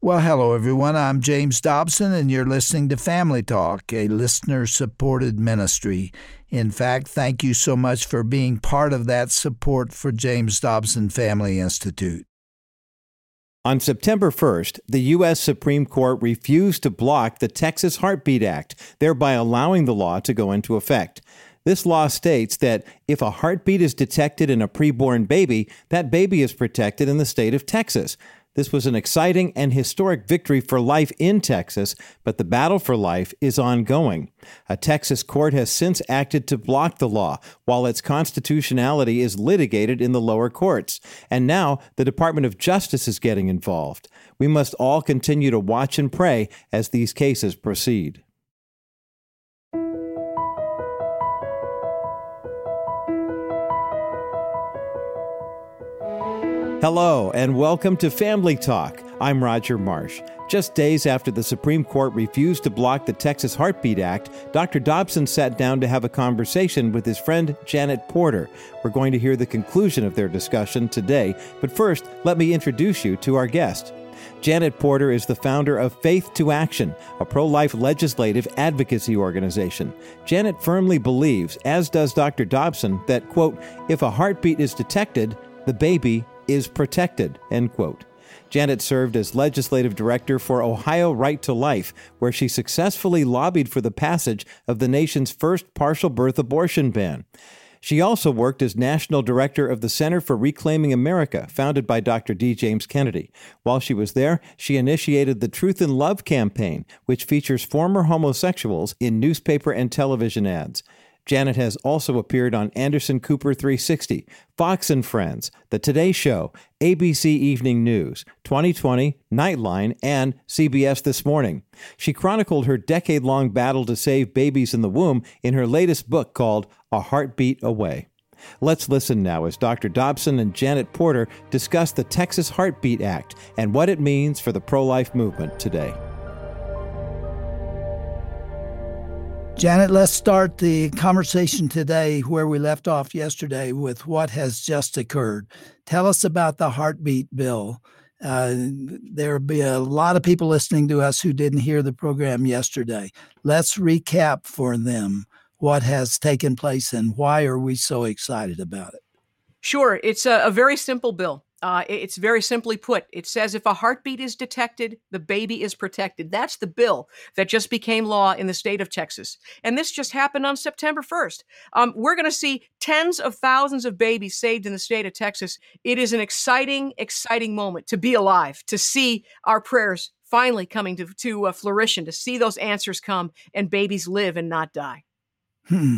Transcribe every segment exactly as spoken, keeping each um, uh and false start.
Well, hello, everyone. I'm James Dobson, and you're listening to Family Talk, a listener-supported ministry. In fact, thank you so much for being part of that support for James Dobson Family Institute. On September first, the U S Supreme Court refused to block the Texas Heartbeat Act, thereby allowing the law to go into effect. This law states that if a heartbeat is detected in a preborn baby, that baby is protected in the state of Texas. This was an exciting and historic victory for life in Texas, but the battle for life is ongoing. A Texas court has since acted to block the law, while its constitutionality is litigated in the lower courts. And now the Department of Justice is getting involved. We must all continue to watch and pray as these cases proceed. Hello, and welcome to Family Talk. I'm Roger Marsh. Just days after the Supreme Court refused to block the Texas Heartbeat Act, Doctor Dobson sat down to have a conversation with his friend Janet Porter. We're going to hear the conclusion of their discussion today, but first, let me introduce you to our guest. Janet Porter is the founder of Faith to Action, a pro-life legislative advocacy organization. Janet firmly believes, as does Doctor Dobson, that, quote, if a heartbeat is detected, the baby is protected, end quote. Janet served as legislative director for Ohio Right to Life, where she successfully lobbied for the passage of the nation's first partial birth abortion ban. She also worked as national director of the Center for Reclaiming America, founded by Doctor D. James Kennedy. While she was there, she initiated the Truth in Love campaign, which features former homosexuals in newspaper and television ads. Janet has also appeared on Anderson Cooper three sixty, Fox and Friends, The Today Show, A B C Evening News, twenty twenty, Nightline, and C B S This Morning. She chronicled her decade-long battle to save babies in the womb in her latest book called A Heartbeat Away. Let's listen now as Doctor Dobson and Janet Porter discuss the Texas Heartbeat Act and what it means for the pro-life movement today. Janet, let's start the conversation today where we left off yesterday with what has just occurred. Tell us about the heartbeat bill. Uh, there'll be a lot of people listening to us who didn't hear the program yesterday. Let's recap for them what has taken place and why are we so excited about it? Sure. It's a, a very simple bill. Uh, it's very simply put. It says if a heartbeat is detected, the baby is protected. That's the bill that just became law in the state of Texas. And this just happened on September first. Um, we're going to see tens of thousands of babies saved in the state of Texas. It is an exciting, exciting moment to be alive, to see our prayers finally coming to, to uh, fruition, to see those answers come and babies live and not die. Hmm.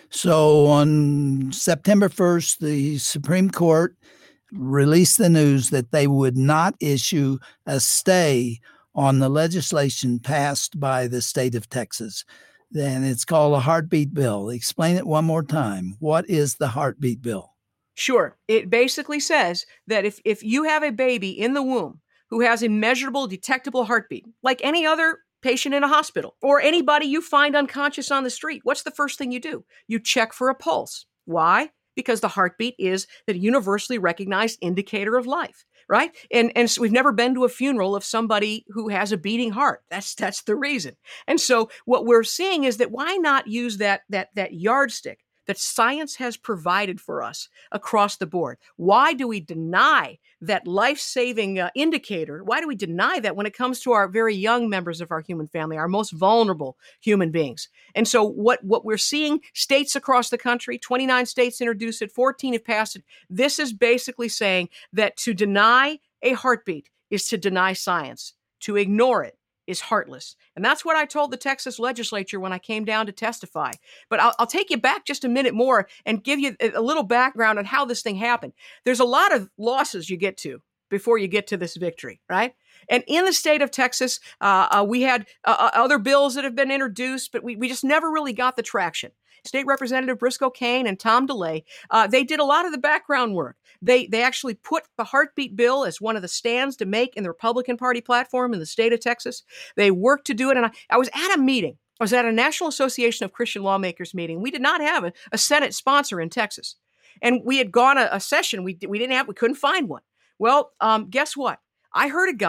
So on September first, the Supreme Court released the news that they would not issue a stay on the legislation passed by the state of Texas. Then it's called a heartbeat bill. Explain it one more time. What is the heartbeat bill? Sure. It basically says that if, if you have a baby in the womb who has a measurable, detectable heartbeat, like any other patient in a hospital or anybody you find unconscious on the street, what's the first thing you do? You check for a pulse. Why? Because the heartbeat is the universally recognized indicator of life, right? And and so we've never been to a funeral of somebody who has a beating heart. That's that's the reason. And so what we're seeing is that why not use that that that yardstick that science has provided for us across the board? Why do we deny that life-saving uh, indicator? Why do we deny that when it comes to our very young members of our human family, our most vulnerable human beings? And so what, what we're seeing, states across the country, twenty-nine states introduced it, fourteen have passed it. This is basically saying that to deny a heartbeat is to deny science. To ignore it is heartless. And that's what I told the Texas legislature when I came down to testify. But I'll, I'll take you back just a minute more and give you a, a little background on how this thing happened. There's a lot of losses you get to before you get to this victory, right? And in the state of Texas, uh, uh, we had uh, other bills that have been introduced, but we, we just never really got the traction. State Representative Briscoe Cain and Tom DeLay, uh, they did a lot of the background work. They they actually put the heartbeat bill as one of the stands to make in the Republican Party platform in the state of Texas. They worked to do it. And I, I was at a meeting. I was at a National Association of Christian Lawmakers meeting. We did not have a, a Senate sponsor in Texas. And we had gone a, a session. We, we didn't have, we couldn't find one. Well, um, guess what? I heard a guy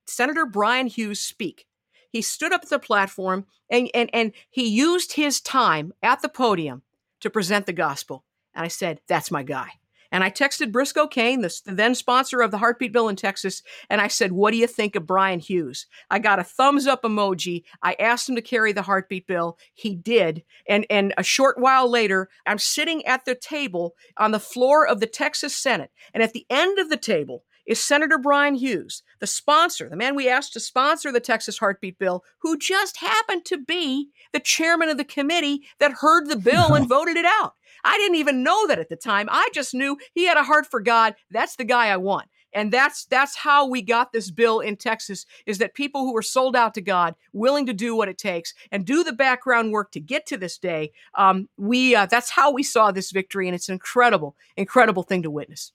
Senator Brian Hughes speak. He stood up at the platform and, and, and he used his time at the podium to present the gospel. And I said, that's my guy. And I texted Briscoe Cain, the, the then sponsor of the heartbeat bill in Texas, and I said, what do you think of Brian Hughes? I got a thumbs up emoji. I asked him to carry the heartbeat bill. He did. And, and a short while later, I'm sitting at the table on the floor of the Texas Senate. And at the end of the table is Senator Brian Hughes, the sponsor, the man we asked to sponsor the Texas heartbeat bill, who just happened to be the chairman of the committee that heard the bill and voted it out. I didn't even know that at the time. I just knew he had a heart for God. That's the guy I want. And that's that's how we got this bill in Texas, is that people who are sold out to God, willing to do what it takes and do the background work to get to this day. Um, we uh, that's how we saw this victory. And it's an incredible, incredible thing to witness.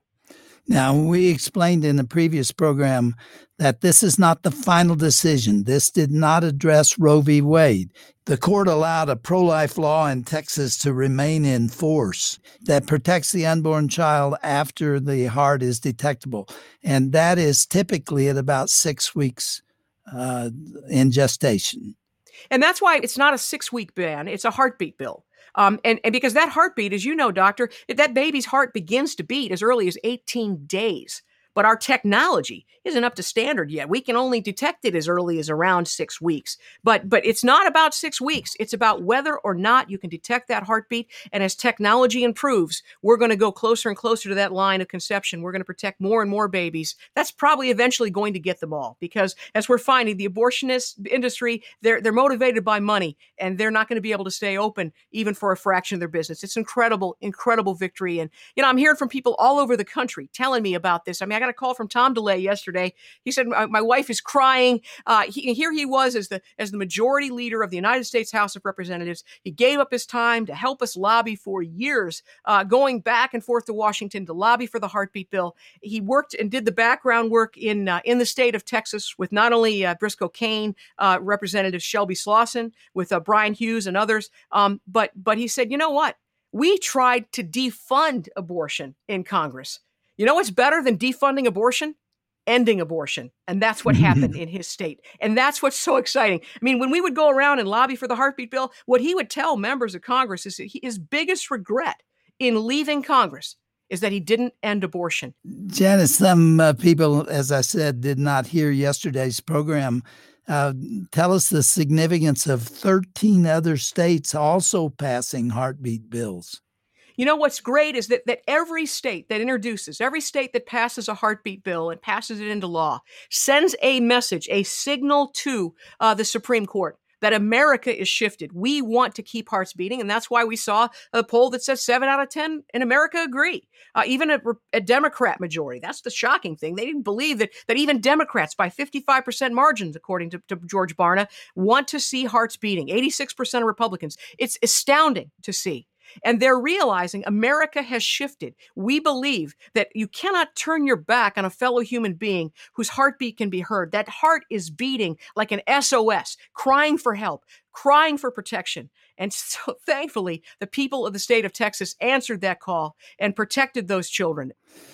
Now, we explained in the previous program that this is not the final decision. This did not address Roe v. Wade. The court allowed a pro-life law in Texas to remain in force that protects the unborn child after the heart is detectable. And that is typically at about six weeks uh, in gestation. And that's why it's not a six-week ban. It's a heartbeat bill. Um, and, and because that heartbeat, as you know, doctor, that baby's heart begins to beat as early as eighteen days. But our technology isn't up to standard yet. We can only detect it as early as around six weeks. But but it's not about six weeks. It's about whether or not you can detect that heartbeat. And as technology improves, we're going to go closer and closer to that line of conception. We're going to protect more and more babies. That's probably eventually going to get them all. Because as we're finding, the abortionist industry, they're, they're motivated by money. And they're not going to be able to stay open even for a fraction of their business. It's incredible, incredible victory. And, you know, I'm hearing from people all over the country telling me about this. I mean, I got a call from Tom DeLay yesterday. He said, my wife is crying. Uh, he, here he was as the as the majority leader of the United States House of Representatives. He gave up his time to help us lobby for years, uh, going back and forth to Washington to lobby for the heartbeat bill. He worked and did the background work in uh, in the state of Texas with not only uh, Briscoe Cain, uh, Representative Shelby Slauson, with uh, Brian Hughes and others, um, but but he said, you know what? We tried to defund abortion in Congress. You know what's better than defunding abortion? Ending abortion. And that's what happened in his state. And that's what's so exciting. I mean, when we would go around and lobby for the heartbeat bill, what he would tell members of Congress is that he, his biggest regret in leaving Congress is that he didn't end abortion. Janet, some uh, people, as I said, did not hear yesterday's program. Uh, tell us the significance of thirteen other states also passing heartbeat bills. You know, what's great is that, that every state that introduces, every state that passes a heartbeat bill and passes it into law, sends a message, a signal to uh, the Supreme Court that America is shifted. We want to keep hearts beating. And that's why we saw a poll that says seven out of ten in America agree. Uh, even a, a Democrat majority. That's the shocking thing. They didn't believe that that even Democrats by fifty-five percent margins, according to, to George Barna, want to see hearts beating. eighty-six percent of Republicans. It's astounding to see. And they're realizing America has shifted. We believe that you cannot turn your back on a fellow human being whose heartbeat can be heard. That heart is beating like an S O S, crying for help, crying for protection. And so thankfully, the people of the state of Texas answered that call and protected those children.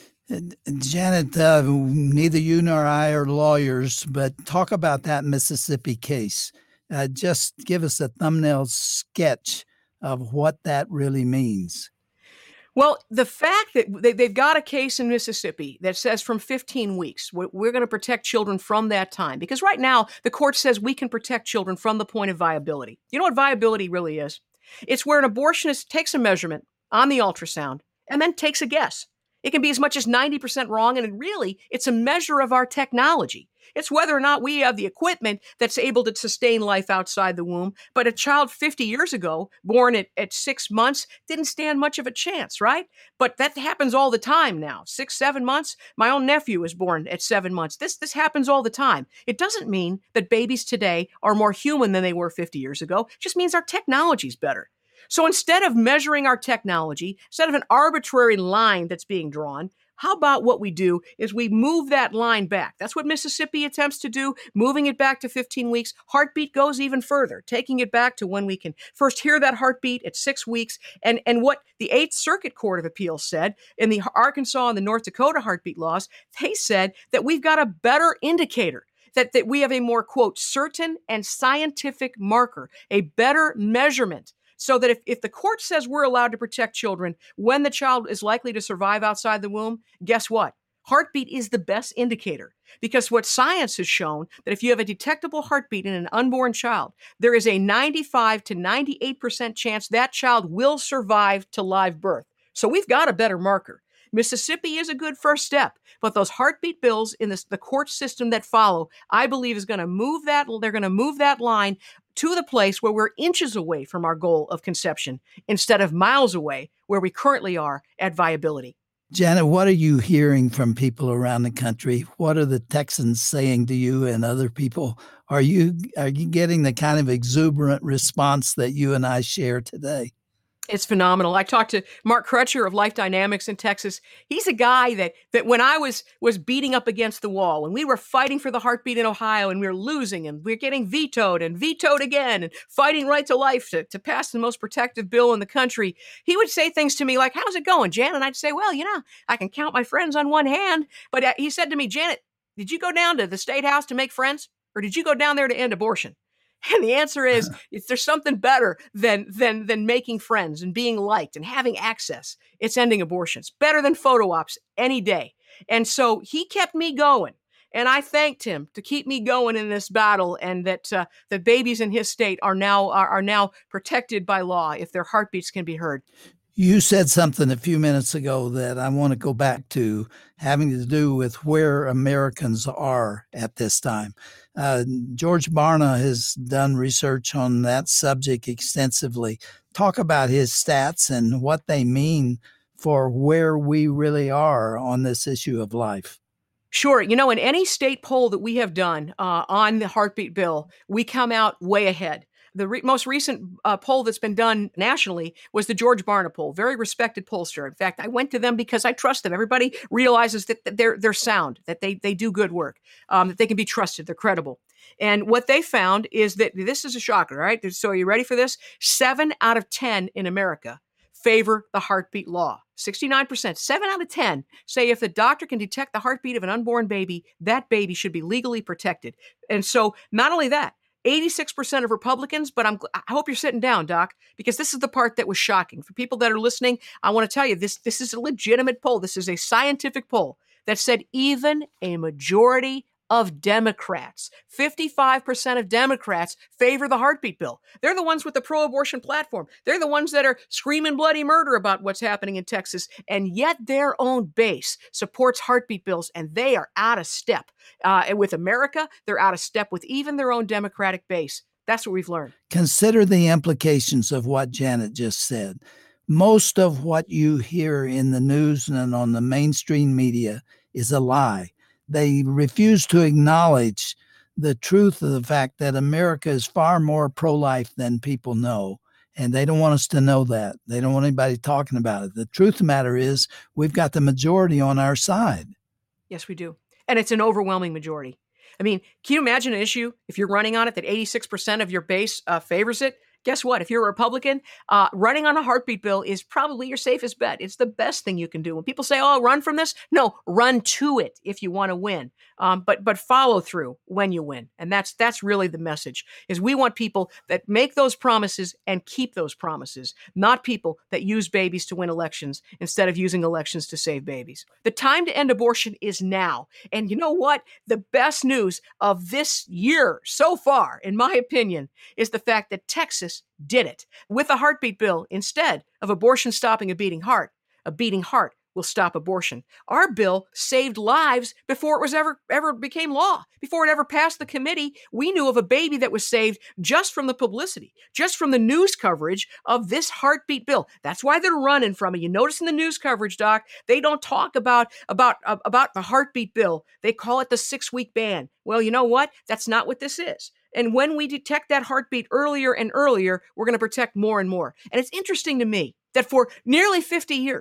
Janet, uh, neither you nor I are lawyers, but talk about that Mississippi case. Uh, just give us a thumbnail sketch of what that really means. Well, the fact that they, they've got a case in Mississippi that says from fifteen weeks, we're, we're going to protect children from that time. Because right now, the court says we can protect children from the point of viability. You know what viability really is? It's where an abortionist takes a measurement on the ultrasound and then takes a guess. It can be as much as ninety percent wrong, and really, it's a measure of our technology. It's whether or not we have the equipment that's able to sustain life outside the womb. But a child fifty years ago, born at, at six months, didn't stand much of a chance, right? But that happens all the time now. Six, seven months. My own nephew was born at seven months. This, this happens all the time. It doesn't mean that babies today are more human than they were fifty years ago. It just means our technology's better. So instead of measuring our technology, instead of an arbitrary line that's being drawn, How about what we do is we move that line back? That's what Mississippi attempts to do, moving it back to fifteen weeks. Heartbeat goes even further, taking it back to when we can first hear that heartbeat at six weeks. And, and what the Eighth Circuit Court of Appeals said in the Arkansas and the North Dakota heartbeat laws, they said that we've got a better indicator, that, that we have a more, quote, certain and scientific marker, a better measurement. So that if, if the court says we're allowed to protect children when the child is likely to survive outside the womb, guess what? Heartbeat is the best indicator, because what science has shown that if you have a detectable heartbeat in an unborn child, there is a ninety-five to ninety-eight percent chance that child will survive to live birth. So we've got a better marker. Mississippi is a good first step, but those heartbeat bills in this, the court system that follow, I believe is going to move that, they're going to move that line to the place where we're inches away from our goal of conception instead of miles away where we currently are at viability. Janet, what are you hearing from people around the country? What are the Texans saying to you and other people? Are you are you getting the kind of exuberant response that you and I share today? It's phenomenal. I talked to Mark Crutcher of Life Dynamics in Texas. He's a guy that that when I was was beating up against the wall, when we were fighting for the heartbeat in Ohio and we were losing and we were getting vetoed and vetoed again and fighting right to life to, to pass the most protective bill in the country, he would say things to me like, "How's it going, Jan?" And I'd say, "Well, you know, I can count my friends on one hand." But uh, he said to me, "Janet, did you go down to the State House to make friends? Or did you go down there to end abortion?" And the answer is, it's, there's something better than, than, than making friends and being liked and having access. It's ending abortions. Better than photo ops any day. And so he kept me going. And I thanked him to keep me going in this battle, and that uh, the babies in his state are now are, are now protected by law if their heartbeats can be heard. You said something a few minutes ago that I want to go back to, having to do with where Americans are at this time. Uh, George Barna has done research on that subject extensively. Talk about his stats and what they mean for where we really are on this issue of life. Sure. You know, in any state poll that we have done uh, on the heartbeat bill, we come out way ahead. The re- most recent uh, poll that's been done nationally was the George Barna poll, very respected pollster. In fact, I went to them because I trust them. Everybody realizes that, that they're they're sound, that they they do good work, um, that they can be trusted, they're credible. And what they found is that this is a shocker, right? So are you ready for this? Seven out of ten in America favor the heartbeat law. sixty-nine percent, seven out of ten say if the doctor can detect the heartbeat of an unborn baby, that baby should be legally protected. And so not only that, eighty-six percent of Republicans, but I'm, I hope you're sitting down, Doc, because this is the part that was shocking. For people that are listening, I want to tell you, this, this is a legitimate poll. This is a scientific poll that said even a majority of Democrats, fifty-five percent of Democrats favor the heartbeat bill. They're the ones with the pro-abortion platform. They're the ones that are screaming bloody murder about what's happening in Texas, and yet their own base supports heartbeat bills, and they are out of step uh, with America. They're out of step with even their own Democratic base. That's what we've learned. Consider the implications of what Janet just said. Most of what you hear in the news and on the mainstream media is a lie. They refuse to acknowledge the truth of the fact that America is far more pro-life than people know. And they don't want us to know that. They don't want anybody talking about it. The truth of the matter is we've got the majority on our side. Yes, we do. And it's an overwhelming majority. I mean, can you imagine an issue if you're running on it that eighty-six percent of your base uh, favors it? Guess what? If you're a Republican, uh, running on a heartbeat bill is probably your safest bet. It's the best thing you can do. When people say, oh, run from this, no, run to it if you want to win. Um, but but follow through when you win. And that's that's really the message, is we want people that make those promises and keep those promises, not people that use babies to win elections instead of using elections to save babies. The time to end abortion is now. And you know what? The best news of this year so far, in my opinion, is the fact that Texas did it with a heartbeat bill. Instead of abortion stopping a beating heart, a beating heart will stop abortion. Our bill saved lives before it was ever ever became law. Before it ever passed the committee, we knew of a baby that was saved just from the publicity, just from the news coverage of this heartbeat bill. That's why they're running from it. You notice in the news coverage, Doc, they don't talk about about uh, about the heartbeat bill. They call it the six-week ban. Well, you know what? That's not what this is. And when we detect that heartbeat earlier and earlier, we're going to protect more and more. And it's interesting to me that for nearly fifty years,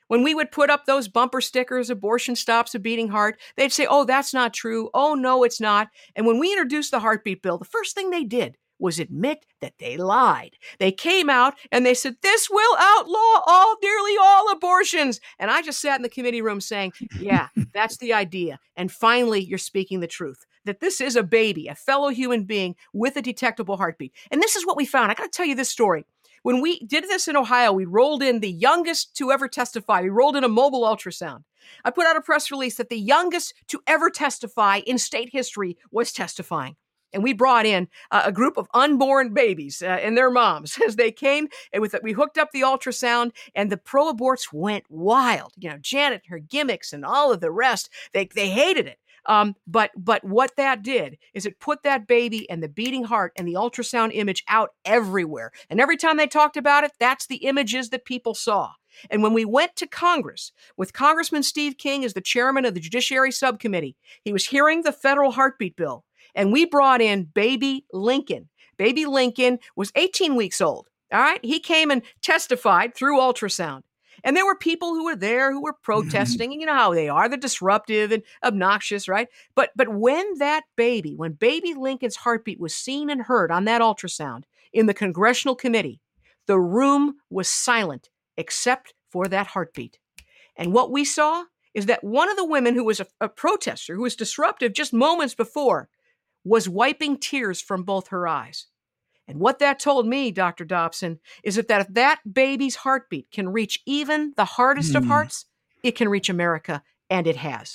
When we would put up those bumper stickers, abortion stops a beating heart, they'd say, oh, that's not true. Oh, no, it's not. And when we introduced the heartbeat bill, the first thing they did was admit that they lied. They came out and they said, this will outlaw all, nearly all abortions. And I just sat in the committee room saying, yeah, that's the idea. And finally, you're speaking the truth, that this is a baby, a fellow human being with a detectable heartbeat. And this is what we found. I got to tell you this story. When we did this in Ohio, we rolled in the youngest to ever testify. We rolled in a mobile ultrasound. I put out a press release that the youngest to ever testify in state history was testifying. And we brought in uh, a group of unborn babies uh, and their moms as they came. And with it, we hooked up the ultrasound, and the pro-aborts went wild. You know, Janet, her gimmicks, and all of the rest. They they hated it. Um, but but what that did is it put that baby and the beating heart and the ultrasound image out everywhere. And every time they talked about it, that's the images that people saw. And when we went to Congress with Congressman Steve King as the chairman of the Judiciary Subcommittee, he was hearing the federal heartbeat bill. And we brought in baby Lincoln. Baby Lincoln was eighteen weeks old. All right. He came and testified through ultrasound. And there were people who were there who were protesting. And you know how they are. They're disruptive and obnoxious, right? But but when that baby, when baby Lincoln's heartbeat was seen and heard on that ultrasound in the congressional committee, the room was silent except for that heartbeat. And what we saw is that one of the women who was a, a protester, who was disruptive just moments before, was wiping tears from both her eyes. And what that told me, Doctor Dobson, is that, that if that baby's heartbeat can reach even the hardest mm. of hearts, it can reach America, and it has.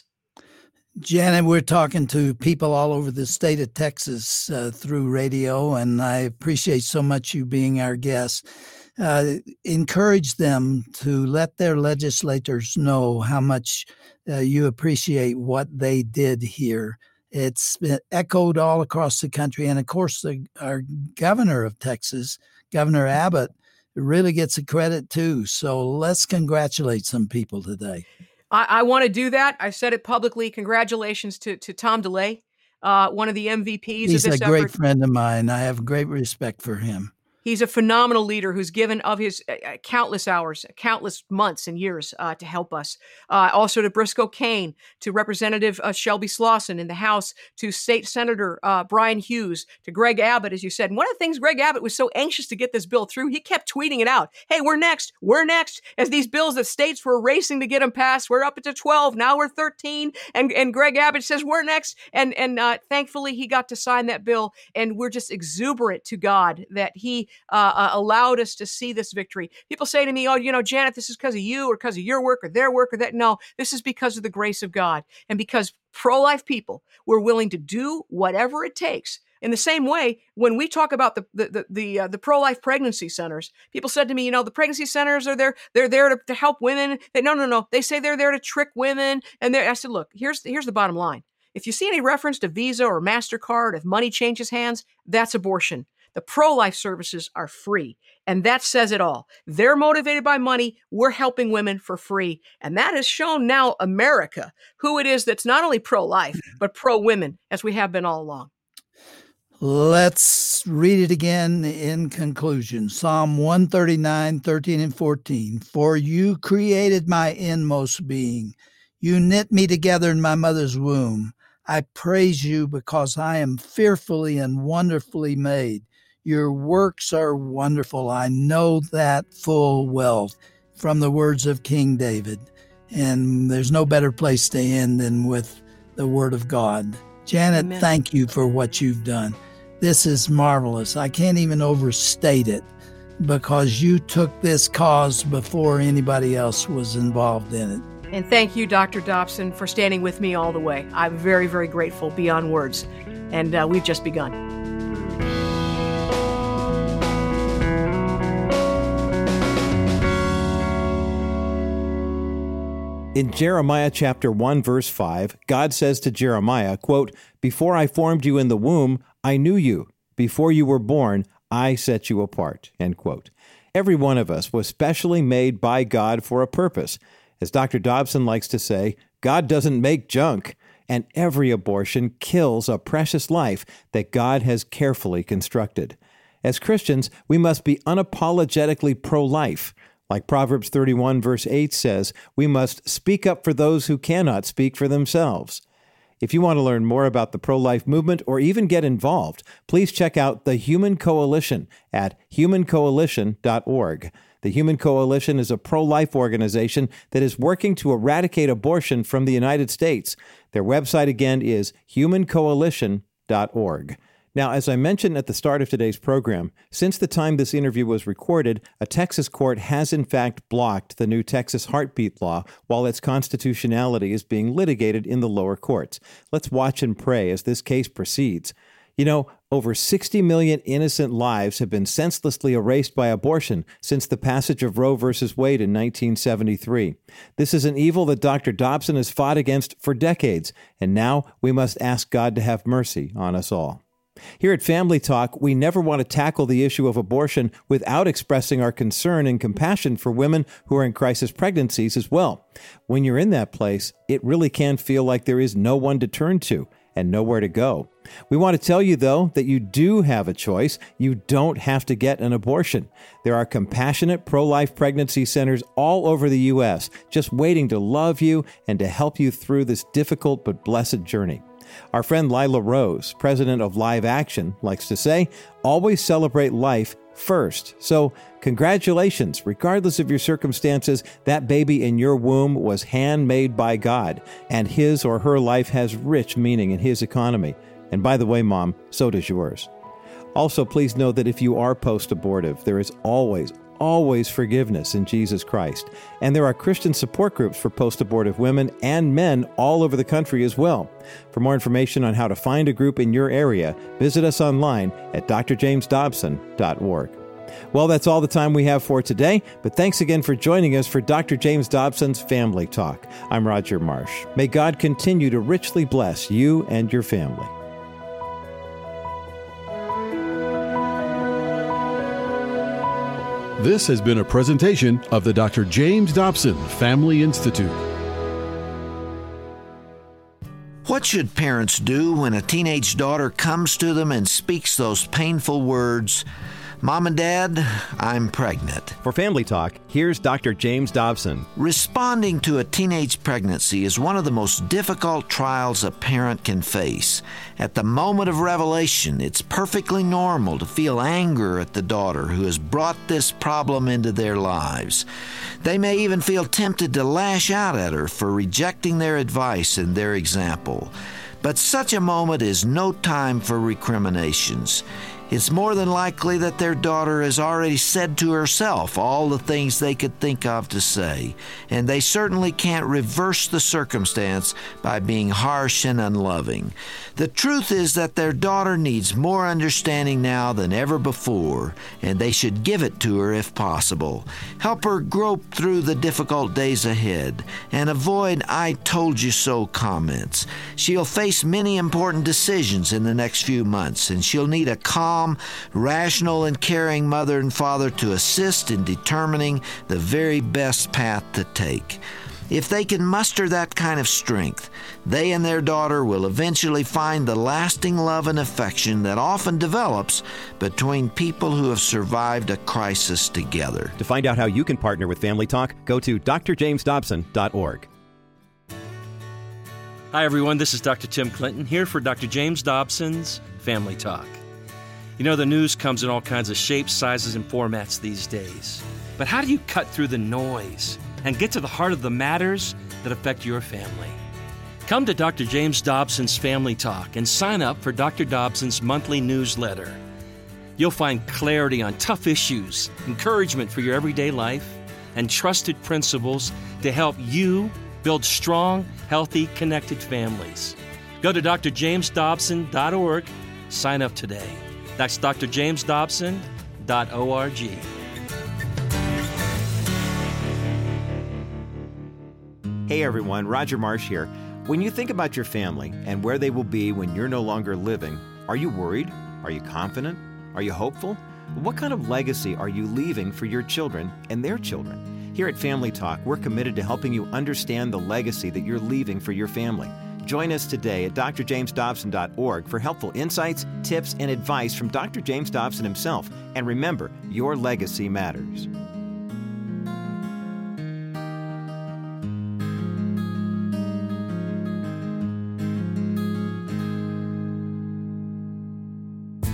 Janet, we're talking to people all over the state of Texas uh, through radio, and I appreciate so much you being our guest. Uh, encourage them to let their legislators know how much uh, you appreciate what they did here. It's been echoed all across the country. And of course, the, our governor of Texas, Governor Abbott, really gets a credit too. So let's congratulate some people today. I, I want to do that. I said it publicly. Congratulations to, to Tom DeLay, uh, one of the M V Ps He's of this a great effort. friend of mine. I have great respect for him. He's a phenomenal leader who's given of his uh, countless hours, countless months and years uh, to help us. Uh, also to Briscoe Cain, to Representative uh, Shelby Slauson in the House, to State Senator uh, Brian Hughes, to Greg Abbott, as you said. And one of the things Greg Abbott was so anxious to get this bill through, he kept tweeting it out. Hey, we're next. We're next. As these bills that states were racing to get them passed, we're up to twelve. Now we're thirteen. And, and Greg Abbott says, we're next. And, and uh, thankfully, he got to sign that bill. And we're just exuberant to God that he Uh, uh, allowed us to see this victory. People say to me, oh, you know, Janet, this is because of you or because of your work or their work or that. No, this is because of the grace of God and because pro-life people were willing to do whatever it takes. In the same way, when we talk about the the the the, uh, the pro-life pregnancy centers, people said to me, you know, the pregnancy centers are there, they're there to, to help women. They, no, no, no. They say they're there to trick women. And I said, look, here's here's the bottom line. If you see any reference to Visa or MasterCard, if money changes hands, that's abortion. The pro-life services are free, and that says it all. They're motivated by money. We're helping women for free, and that has shown now America who it is that's not only pro-life, but pro-women, as we have been all along. Let's read it again in conclusion. Psalm one thirty-nine, thirteen and fourteen. For you created my inmost being. You knit me together in my mother's womb. I praise you because I am fearfully and wonderfully made. Your works are wonderful. I know that full well from the words of King David. And there's no better place to end than with the word of God. Janet, Amen. Thank you for what you've done. This is marvelous. I can't even overstate it because you took this cause before anybody else was involved in it. And thank you, Doctor Dobson, for standing with me all the way. I'm very, very grateful beyond words. And uh, we've just begun. In Jeremiah chapter one, verse five, God says to Jeremiah, quote, "Before I formed you in the womb, I knew you. Before you were born, I set you apart," end quote. Every one of us was specially made by God for a purpose. As Doctor Dobson likes to say, God doesn't make junk, and every abortion kills a precious life that God has carefully constructed. As Christians, we must be unapologetically pro-life. Like Proverbs thirty-one, verse eight says, we must speak up for those who cannot speak for themselves. If you want to learn more about the pro-life movement or even get involved, please check out the Human Coalition at human coalition dot org. The Human Coalition is a pro-life organization that is working to eradicate abortion from the United States. Their website again is human coalition dot org. Now, as I mentioned at the start of today's program, since the time this interview was recorded, a Texas court has in fact blocked the new Texas heartbeat law while its constitutionality is being litigated in the lower courts. Let's watch and pray as this case proceeds. You know, over sixty million innocent lives have been senselessly erased by abortion since the passage of Roe v. Wade in nineteen seventy-three. This is an evil that Doctor Dobson has fought against for decades, and now we must ask God to have mercy on us all. Here at Family Talk, we never want to tackle the issue of abortion without expressing our concern and compassion for women who are in crisis pregnancies as well. When you're in that place, it really can feel like there is no one to turn to and nowhere to go. We want to tell you, though, that you do have a choice. You don't have to get an abortion. There are compassionate pro-life pregnancy centers all over the U S just waiting to love you and to help you through this difficult but blessed journey. Our friend Lila Rose, president of Live Action, likes to say, always celebrate life first. So congratulations, regardless of your circumstances, that baby in your womb was handmade by God, and his or her life has rich meaning in his economy. And by the way, Mom, so does yours. Also, please know that if you are post-abortive, there is always, always forgiveness in Jesus Christ. And there are Christian support groups for post-abortive women and men all over the country as well. For more information on how to find a group in your area, visit us online at d r james dobson dot org. Well, that's all the time we have for today, but thanks again for joining us for Doctor James Dobson's Family Talk. I'm Roger Marsh. May God continue to richly bless you and your family. This has been a presentation of the Doctor James Dobson Family Institute. What should parents do when a teenage daughter comes to them and speaks those painful words, "Mom and Dad, I'm pregnant"? For Family Talk, here's Doctor James Dobson. Responding to a teenage pregnancy is one of the most difficult trials a parent can face. At the moment of revelation, it's perfectly normal to feel anger at the daughter who has brought this problem into their lives. They may even feel tempted to lash out at her for rejecting their advice and their example. But such a moment is no time for recriminations. It's more than likely that their daughter has already said to herself all the things they could think of to say, and they certainly can't reverse the circumstance by being harsh and unloving. The truth is that their daughter needs more understanding now than ever before, and they should give it to her if possible. Help her grope through the difficult days ahead, and avoid "I told you so" comments. She'll face many important decisions in the next few months, and she'll need a calm, rational, and caring mother and father to assist in determining the very best path to take. If they can muster that kind of strength, they and their daughter will eventually find the lasting love and affection that often develops between people who have survived a crisis together. To find out how you can partner with Family Talk, go to d r james dobson dot org. Hi, everyone. This is Doctor Tim Clinton here for Doctor James Dobson's Family Talk. You know, the news comes in all kinds of shapes, sizes, and formats these days. But how do you cut through the noise and get to the heart of the matters that affect your family? Come to Doctor James Dobson's Family Talk and sign up for Doctor Dobson's monthly newsletter. You'll find clarity on tough issues, encouragement for your everyday life, and trusted principles to help you build strong, healthy, connected families. Go to d r james dobson dot org. Sign up today. That's d r james dobson dot org. Hey everyone, Roger Marsh here. When you think about your family and where they will be when you're no longer living, are you worried? Are you confident? Are you hopeful? What kind of legacy are you leaving for your children and their children? Here at Family Talk, we're committed to helping you understand the legacy that you're leaving for your family. Join us today at d r james dobson dot org for helpful insights, tips, and advice from Doctor James Dobson himself. And remember, your legacy matters.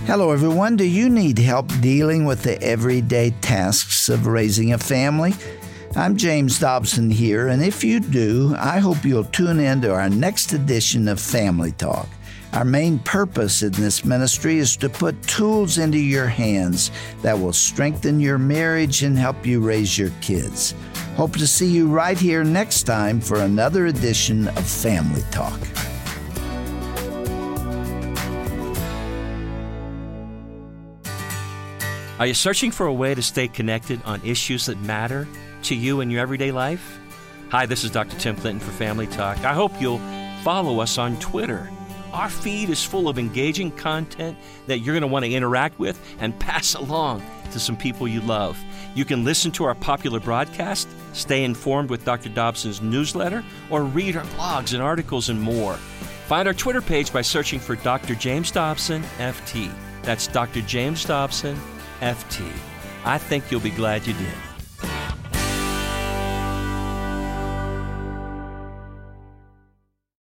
Hello, everyone. Do you need help dealing with the everyday tasks of raising a family? I'm James Dobson here, and if you do, I hope you'll tune in to our next edition of Family Talk. Our main purpose in this ministry is to put tools into your hands that will strengthen your marriage and help you raise your kids. Hope to see you right here next time for another edition of Family Talk. Are you searching for a way to stay connected on issues that matter to you in your everyday life? Hi, this is Doctor Tim Clinton for Family Talk. I hope you'll follow us on Twitter. Our feed is full of engaging content that you're going to want to interact with and pass along to some people you love. You can listen to our popular broadcast, stay informed with Doctor Dobson's newsletter, or read our blogs and articles and more. Find our Twitter page by searching for Doctor James Dobson, F T. That's Doctor James Dobson, F T. I think you'll be glad you did.